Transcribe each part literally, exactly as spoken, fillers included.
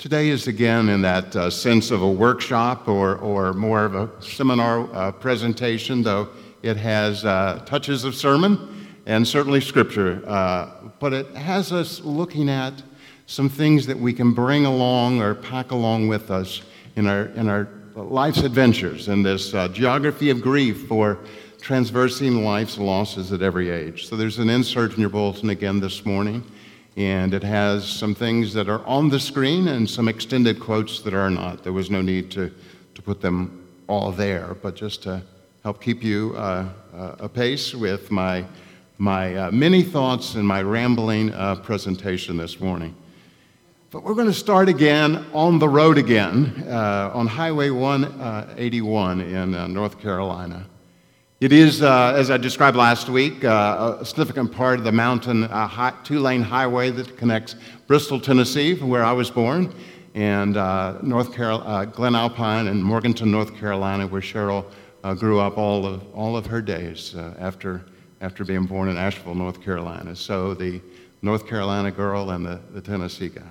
Today is again in that uh, sense of a workshop or, or more of a seminar uh, presentation, though it has uh, touches of sermon and certainly scripture, uh, but it has us looking at some things that we can bring along or pack along with us in our, in our life's adventures, in this uh, geography of grief for transversing life's losses at every age. So there's an insert in your bulletin again this morning, and it has some things that are on the screen and some extended quotes that are not. There was no need to, to put them all there, but just to help keep you uh, uh, apace with my, my uh, many thoughts and my rambling uh, presentation this morning. But we're going to start again on the road again, uh, on Highway one eighty-one in uh, North Carolina. It is, uh, as I described last week, uh, a significant part of the mountain uh, high, two-lane highway that connects Bristol, Tennessee, where I was born, and uh, North Carol- uh, Glen Alpine and Morganton, North Carolina, where Cheryl uh, grew up all of all of her days uh, after after being born in Asheville, North Carolina. So the North Carolina girl and the, the Tennessee guy.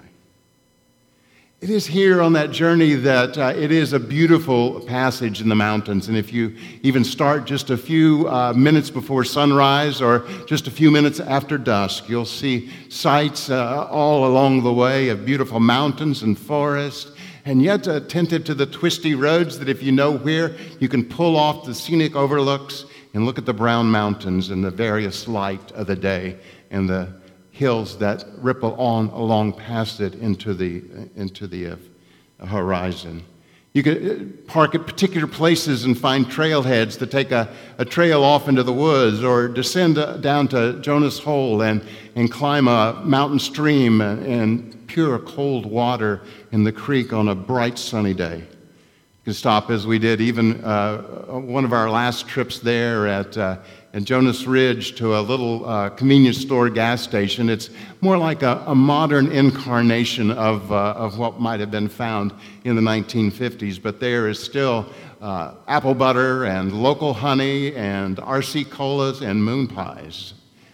It is here on that journey that uh, it is a beautiful passage in the mountains. And if you even start just a few uh, minutes before sunrise or just a few minutes after dusk, you'll see sights uh, all along the way of beautiful mountains and forests, and yet attentive to the twisty roads that if you know where, you can pull off the scenic overlooks and look at the brown mountains and the various light of the day and the hills that ripple on along past it into the into the uh, horizon. You could park at particular places and find trailheads to take a, a trail off into the woods, or descend down to Jonas Hole and, and climb a mountain stream and pure cold water in the creek on a bright sunny day. You can stop, as we did even uh, one of our last trips there at uh, and Jonas Ridge, to a little uh, convenience store gas station. It's more like a, a modern incarnation of, uh, of what might have been found in the nineteen fifties, but there is still uh, apple butter and local honey and R C colas and moon pies,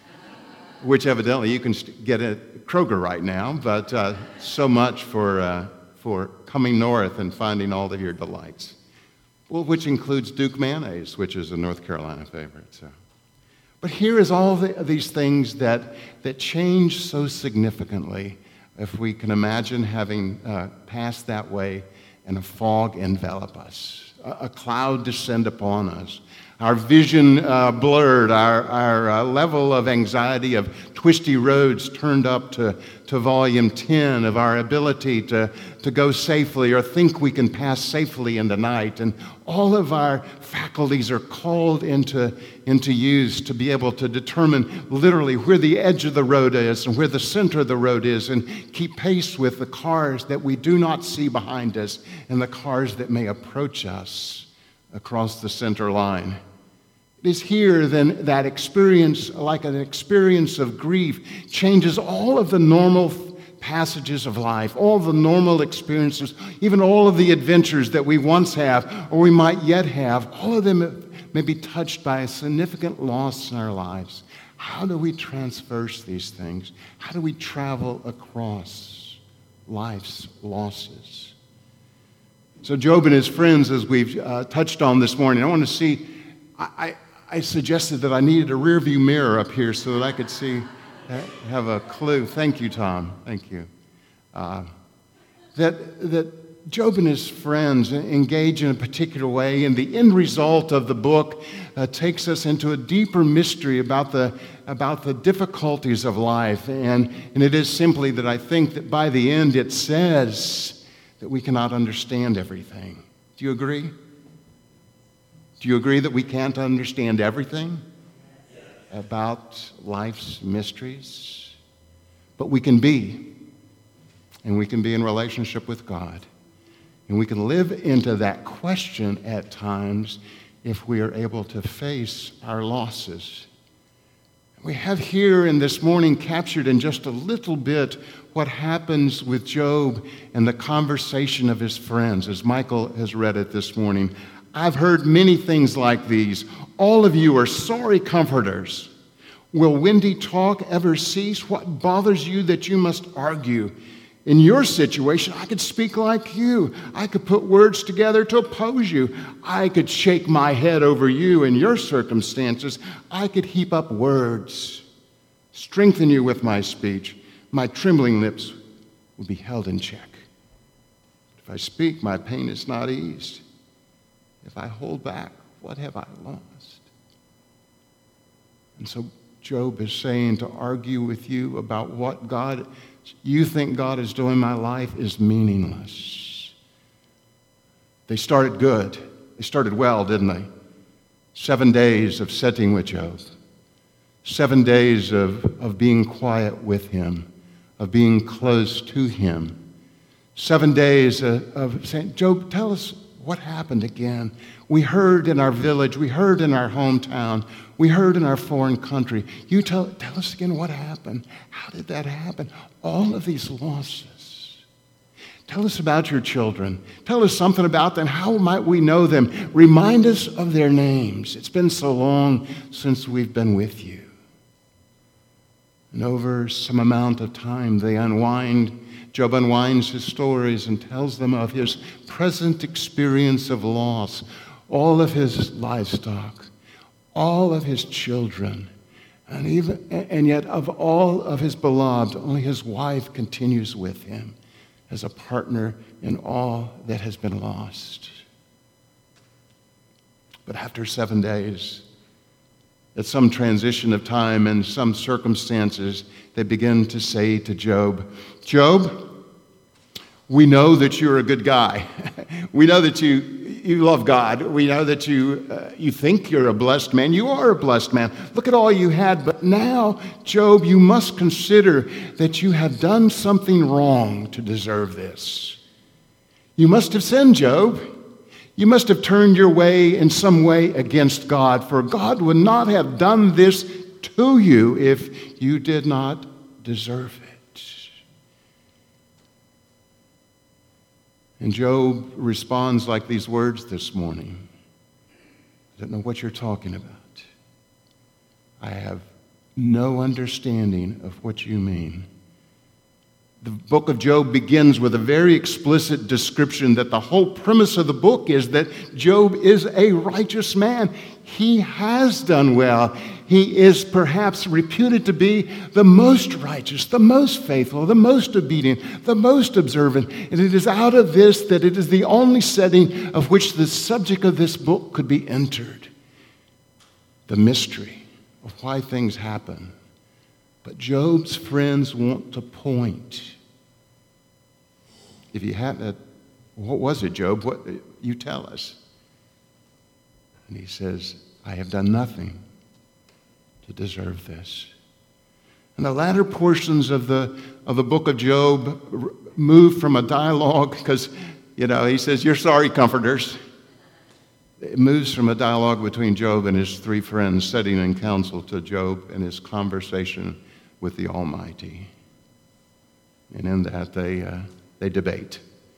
which evidently you can get at Kroger right now, but uh, so much for, uh, for coming north and finding all of your delights. Well, which includes Duke mayonnaise, which is a North Carolina favorite. So. But here is all the, these things that, that change so significantly if we can imagine having uh, passed that way and a fog envelop us, a, a cloud descend upon us, our vision uh, blurred, our, our uh, level of anxiety of twisty roads turned up to, to volume ten of our ability to, to go safely or think we can pass safely in the night. And all of our faculties are called into, into use to be able to determine literally where the edge of the road is and where the center of the road is, and keep pace with the cars that we do not see behind us and the cars that may approach us across the center line. It is here then that experience, like an experience of grief, changes all of the normal passages of life, all the normal experiences, even all of the adventures that we once have or we might yet have. All of them may be touched by a significant loss in our lives. How do we transverse these things? How do we travel across life's losses? So Job and his friends, as we've uh, touched on this morning, I want to see, I, I I suggested that I needed a rear view mirror up here so that I could see, have a clue. Thank you, Tom. Thank you. Uh, that, that Job and his friends engage in a particular way, and the end result of the book uh, takes us into a deeper mystery about the, about the difficulties of life. And, and it is simply that I think that by the end it says that we cannot understand everything. Do you agree? Do you agree that we can't understand everything about life's mysteries? But we can be, and we can be in relationship with God. And we can live into that question at times if we are able to face our losses. We have here in this morning captured in just a little bit what happens with Job and the conversation of his friends, as Michael has read it this morning. I've heard many things like these. All of you are sorry comforters. Will windy talk ever cease? What bothers you that you must argue? In your situation, I could speak like you. I could put words together to oppose you. I could shake my head over you in your circumstances. I could heap up words, strengthen you with my speech. My trembling lips will be held in check. If I speak, my pain is not eased. If I hold back, what have I lost? And so Job is saying to argue with you about what God, you think God is doing in my life is meaningless. They started good. They started well, didn't they? Seven days of sitting with Job. Seven days of, of being quiet with him, of being close to him. Seven days of, of saying, Job, tell us what happened again. We heard in our village, we heard in our hometown, we heard in our foreign country. You tell, tell us again what happened. How did that happen? All of these losses. Tell us about your children. Tell us something about them. How might we know them? Remind us of their names. It's been so long since we've been with you. And over some amount of time, they unwind. Job unwinds his stories and tells them of his present experience of loss, all of his livestock, all of his children, and even and yet of all of his beloved, only his wife continues with him as a partner in all that has been lost. But after seven days, at some transition of time and some circumstances, they begin to say to Job, Job, we know that you're a good guy. We know that you, you love God. We know that you, uh, you think you're a blessed man. You are a blessed man. Look at all you had. But now, Job, you must consider that you have done something wrong to deserve this. You must have sinned, Job. You must have turned your way in some way against God, for God would not have done this to you if you did not deserve it. And Job responds like these words this morning. I don't know what you're talking about. I have no understanding of what you mean. The book of Job begins with a very explicit description that the whole premise of the book is that Job is a righteous man. He has done well. He is perhaps reputed to be the most righteous, the most faithful, the most obedient, the most observant. And it is out of this that it is the only setting of which the subject of this book could be entered. The mystery of why things happen. But Job's friends want to point. If you hadn't, what was it, Job? What you tell us. And he says, I have done nothing to deserve this. And the latter portions of the of the book of Job move from a dialogue, because, you know, he says, you're sorry, comforters. It moves from a dialogue between Job and his three friends, sitting in counsel to Job and his conversation with the Almighty. And in that, they, uh, they debate.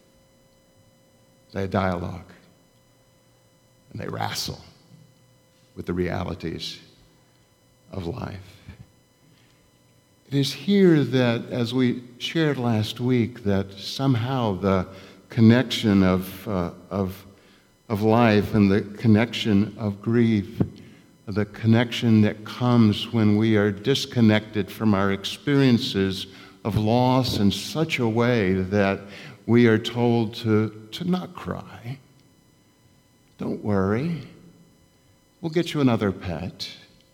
They dialogue. And they wrestle with the realities of life. It is here that, as we shared last week, that somehow the connection of, uh, of, of life and the connection of grief, the connection that comes when we are disconnected from our experiences of loss in such a way that we are told to, to not cry. Don't worry. We'll get you another pet.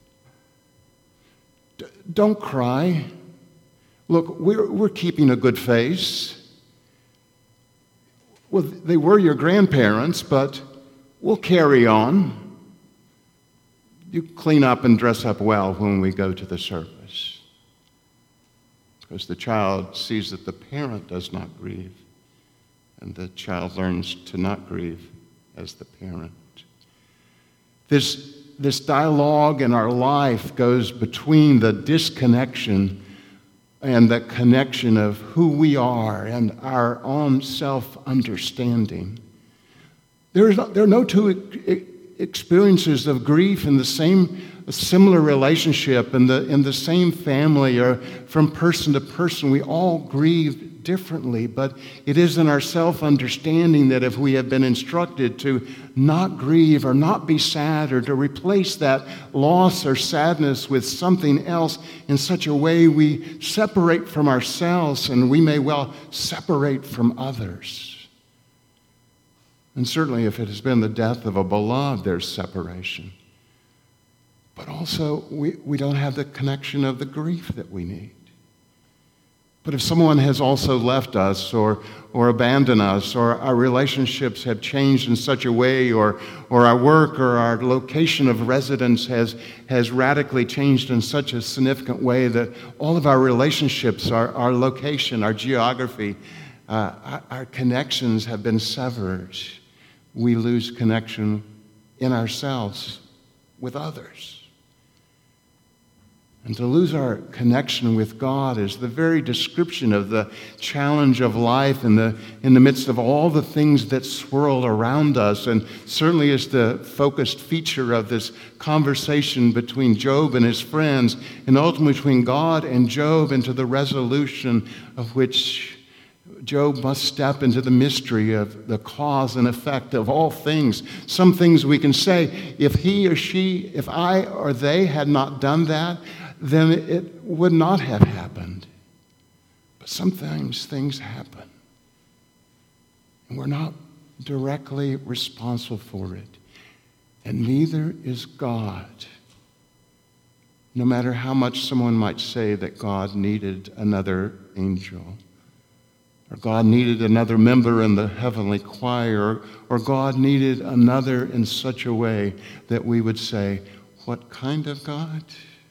D- don't cry. Look, we're, we're keeping a good face. Well, they were your grandparents, but we'll carry on. You clean up and dress up well when we go to the service. Because the child sees that the parent does not grieve, and the child learns to not grieve as the parent. This, this dialogue in our life goes between the disconnection and the connection of who we are and our own self-understanding. There, is not, there are no two experiences of grief in the same similar relationship, in the, in the same family or from person to person. We all grieve differently, but it is in our self-understanding that if we have been instructed to not grieve or not be sad or to replace that loss or sadness with something else in such a way we separate from ourselves and we may well separate from others. And certainly if it has been the death of a beloved, there's separation. But also we, we don't have the connection of the grief that we need. But if someone has also left us or, or abandoned us, or our relationships have changed in such a way, or, or our work or our location of residence has, has radically changed in such a significant way that all of our relationships, our, our location, our geography, uh, our, our connections have been severed, we lose connection in ourselves with others. And to lose our connection with God is the very description of the challenge of life in the, in the midst of all the things that swirl around us, and certainly is the focused feature of this conversation between Job and his friends, and ultimately between God and Job, into the resolution of which Job must step into the mystery of the cause and effect of all things. Some things we can say, if he or she, if I or they had not done that, then it would not have happened. But sometimes things happen, and we're not directly responsible for it. And neither is God. No matter how much someone might say that God needed another angel, or God needed another member in the heavenly choir, or God needed another in such a way that we would say, what kind of God?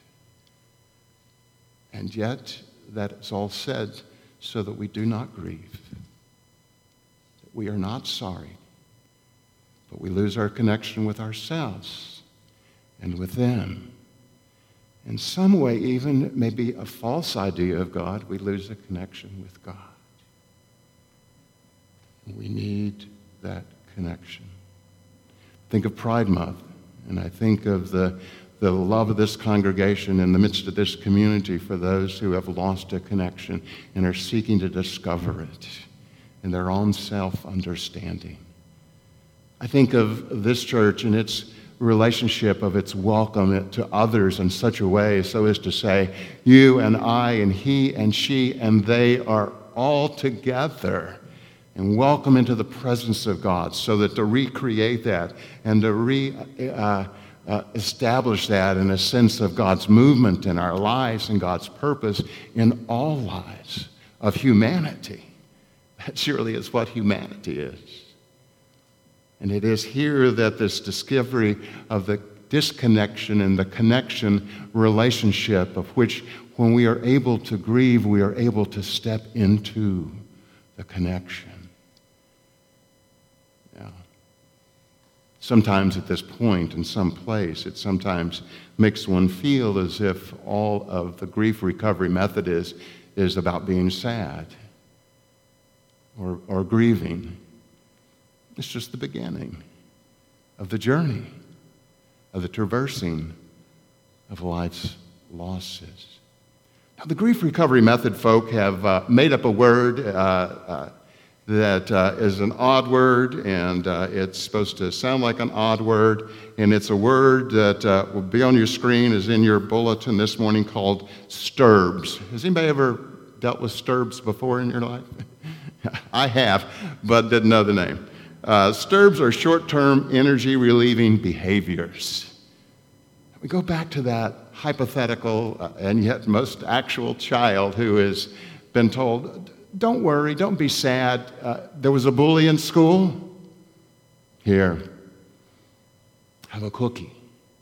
And yet, that is all said so that we do not grieve, that we are not sorry, but we lose our connection with ourselves and with them. In some way, even it may be a false idea of God, we lose a connection with God. We need that connection. Think of Pride Month, and I think of the the love of this congregation in the midst of this community for those who have lost a connection and are seeking to discover it in their own self-understanding. I think of this church and its relationship of its welcome to others in such a way so as to say, you and I and he and she and they are all together and welcome into the presence of God, so that to recreate that and to re uh, uh, establish that in a sense of God's movement in our lives and God's purpose in all lives of humanity. That surely is what humanity is. And it is here that this discovery of the disconnection and the connection relationship, of which when we are able to grieve, we are able to step into the connection. Yeah. Sometimes at this point in some place, it sometimes makes one feel as if all of the grief recovery method is, is about being sad or, or grieving. It's just the beginning of the journey, of the traversing of life's losses. Now, the grief recovery method folk have uh, made up a word uh, uh, that uh, is an odd word, and uh, it's supposed to sound like an odd word, and it's a word that uh, will be on your screen, is in your bulletin this morning, called STURBS. Has anybody ever dealt with STURBS before in your life? I have, but didn't know the name. Uh, STURBS are short-term energy-relieving behaviors. We go back to that hypothetical uh, and yet most actual child who has been told, don't worry, don't be sad. Uh, there was a bully in school. Here, have a cookie.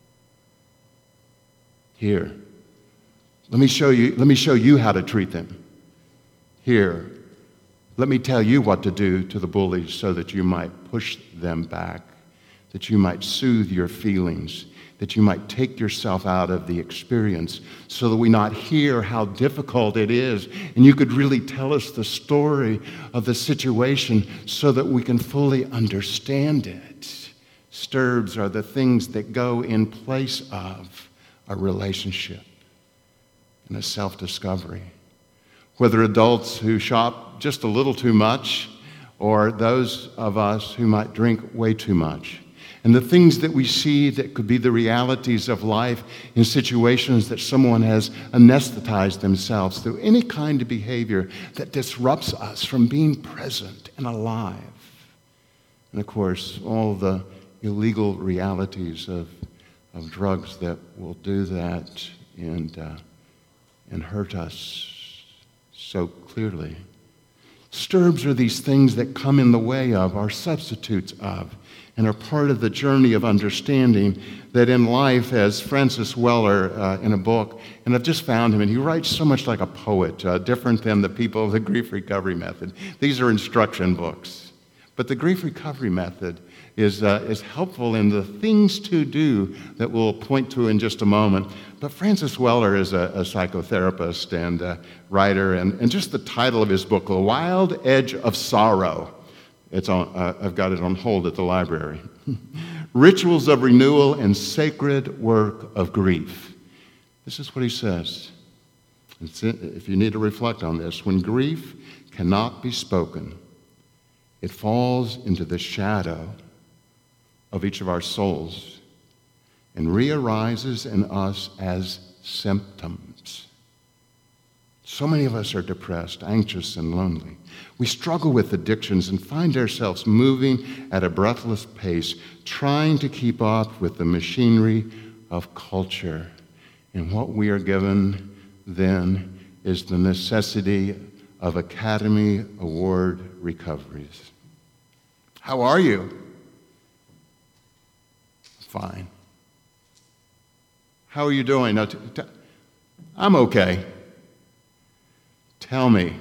Here, let me show you, let me show you how to treat them. Here, let me tell you what to do to the bullies so that you might push them back, that you might soothe your feelings, that you might take yourself out of the experience so that we not hear how difficult it is, and you could really tell us the story of the situation so that we can fully understand it. STURBS are the things that go in place of a relationship and a self-discovery. whether adults who shop just a little too much or those of us who might drink way too much. And the things that we see that could be the realities of life in situations that someone has anesthetized themselves through any kind of behavior that disrupts us from being present and alive. And of course, all the illegal realities of, of drugs that will do that and, uh, and hurt us so clearly. Stirbs are these things that come in the way of, are substitutes of, and are part of the journey of understanding that in life, as Francis Weller uh, in a book, and I've just found him, and he writes so much like a poet, uh, different than the people of the Grief Recovery Method. These are instruction books. But the Grief Recovery Method is, uh, is helpful in the things to do that we'll point to in just a moment. But Francis Weller is a, a psychotherapist and a writer, and, and just the title of his book, The Wild Edge of Sorrow. It's on, uh, I've got it on hold at the library. Rituals of renewal and sacred work of grief. This is what he says. It's, if you need to reflect on this, when grief cannot be spoken, it falls into the shadow of each of our souls and re-arises in us as symptoms. So many of us are depressed, anxious, and lonely. We struggle with addictions and find ourselves moving at a breathless pace, trying to keep up with the machinery of culture. And what we are given then is the necessity of Academy Award recoveries. How are you? Fine. How are you doing? No, t- t- I'm okay. Tell me.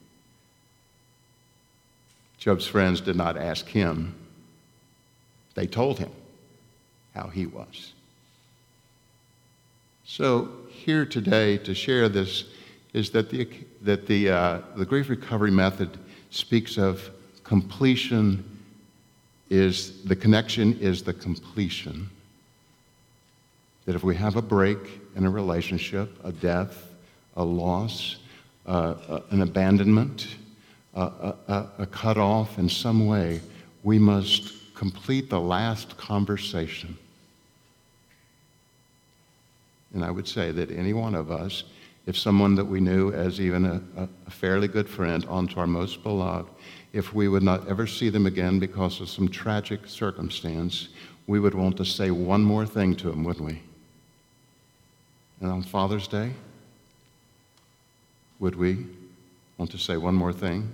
Job's friends did not ask him. They told him how he was. So here today to share this is that the, that the, uh, the Grief Recovery Method speaks of completion is, the connection is the completion. That if we have a break in a relationship, a death, a loss, uh, uh, an abandonment, uh, a, a, a cut-off in some way, we must complete the last conversation. And I would say that any one of us, if someone that we knew as even a, a fairly good friend, onto our most beloved, if we would not ever see them again because of some tragic circumstance, we would want to say one more thing to them, wouldn't we? And on Father's Day, would we want to say one more thing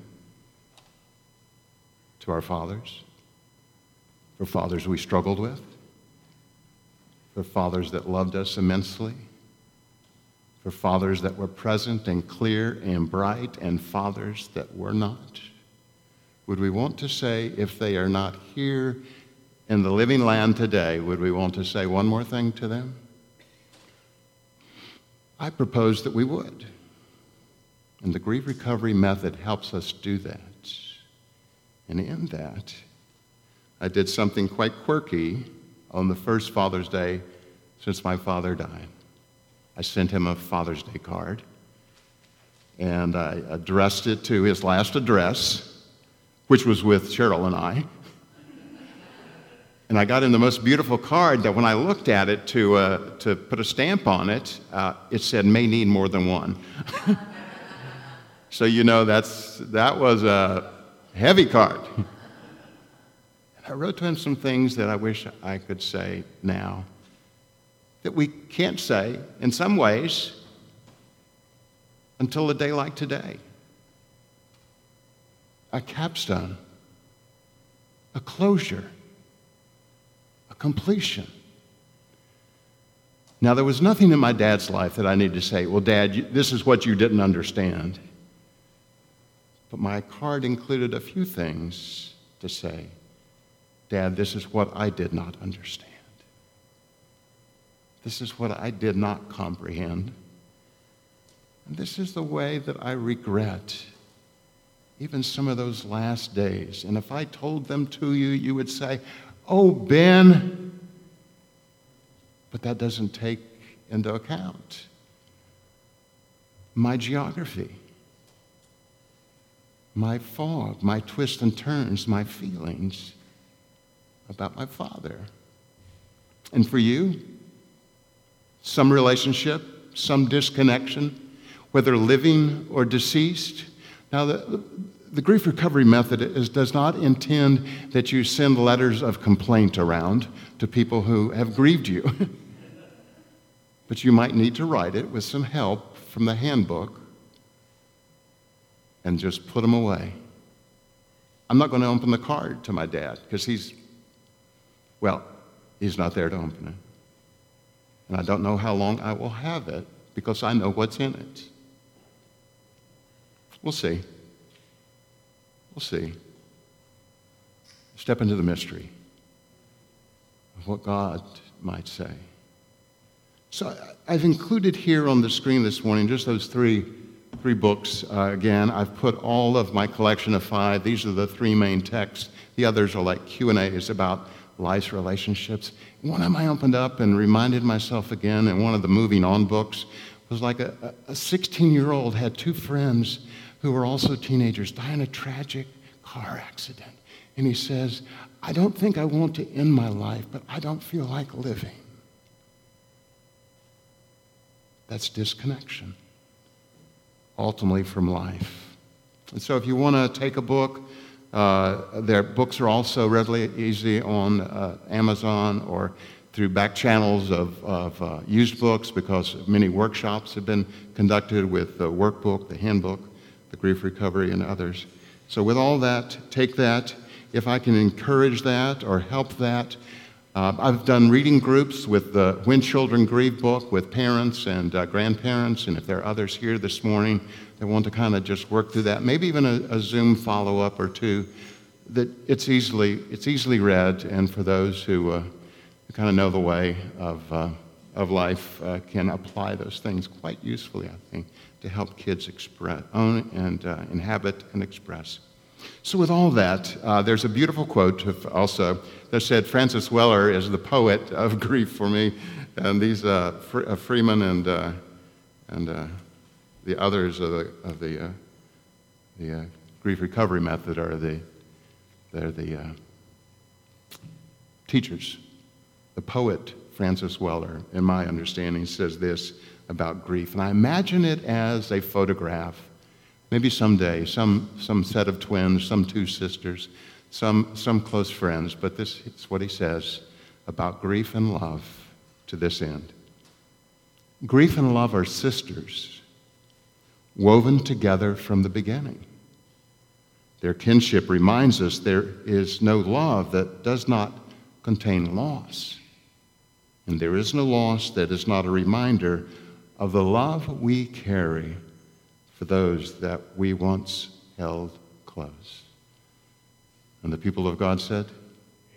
to our fathers? For fathers we struggled with? For fathers that loved us immensely? For fathers that were present and clear and bright, and fathers that were not? Would we want to say, if they are not here in the living land today, would we want to say one more thing to them? I propose that we would. And the Grief Recovery Method helps us do that. And in that, I did something quite quirky on the first Father's Day since my father died. I sent him a Father's Day card, and I addressed it to his last address, which was with Cheryl and I. And I got him the most beautiful card that when I looked at it to, uh, to put a stamp on it, uh, it said, may need more than one. So you know that's, that was a heavy card. And I wrote to him some things that I wish I could say now that we can't say, in some ways, until a day like today. A capstone, a closure, a completion. Now, there was nothing in my dad's life that I needed to say, well, Dad, you, this is what you didn't understand. But my card included a few things to say. Dad, this is what I did not understand. This is what I did not comprehend. And this is the way that I regret even some of those last days. And if I told them to you, you would say, oh, Ben. But that doesn't take into account my geography, my fog, my twists and turns, my feelings about my father. And for you, some relationship, some disconnection, whether living or deceased. Now, the, the grief recovery method is, does not intend that you send letters of complaint around to people who have grieved you. But you might need to write it with some help from the handbook and just put them away. I'm not going to open the card to my dad because he's, well, he's not there to open it. And I don't know how long I will have it because I know what's in it. We'll see. We'll see. Step into the mystery of what God might say. So I've included here on the screen this morning just those three, three books. Uh, again, I've put all of my collection of five. These are the three main texts. The others are like Q and A's about life's relationships. One of them I opened up and reminded myself again, and one of the Moving On books was like a, a sixteen-year-old had two friends who were also teenagers die in a tragic car accident. And he says, I don't think I want to end my life, but I don't feel like living. That's disconnection, ultimately from life. And so if you want to take a book, uh, their books are also readily easy on uh, Amazon or through back channels of, of uh, used books, because many workshops have been conducted with the workbook, the handbook, the grief recovery, and others. So with all that, take that. If I can encourage that or help that, Uh, I've done reading groups with the When Children Grieve book with parents and uh, grandparents, and if there are others here this morning that want to kind of just work through that, maybe even a, a Zoom follow-up or two, that it's easily it's easily read, and for those who, uh, who kind of know the way of uh, of life uh, can apply those things quite usefully, I think, to help kids express, own and uh, inhabit and express. So with all that, uh, there's a beautiful quote also that said, Francis Weller is the poet of grief for me, and these uh, Fre- uh, Freeman and uh, and uh, the others of the of the uh, the uh, grief recovery method are the they're the uh, teachers. The poet Francis Weller, in my understanding, says this about grief, and I imagine it as a photograph. Maybe someday, some, some set of twins, some two sisters, some, some close friends, but this is what he says about grief and love to this end. Grief and love are sisters, woven together from the beginning. Their kinship reminds us there is no love that does not contain loss, and there is no loss that is not a reminder of the love we carry for those that we once held close. And the people of God said,